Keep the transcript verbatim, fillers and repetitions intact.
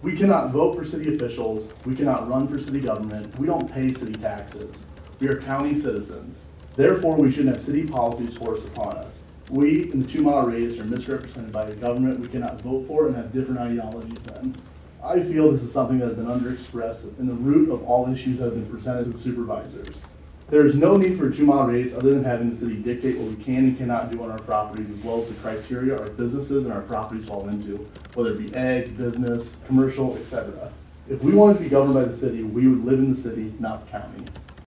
We cannot vote for city officials. We cannot run for city government. We don't pay city taxes. We are county citizens. Therefore, we shouldn't have city policies forced upon us. We in the two mile radius are misrepresented by a government we cannot vote for and have different ideologies than. I feel this is something that has been underexpressed in the root of all issues that have been presented to the supervisors. There is no need for a two mile radius other than having the city dictate what we can and cannot do on our properties, as well as the criteria our businesses and our properties fall into, whether it be ag, business, commercial, et cetera. If we wanted to be governed by the city, we would live in the city, not the county.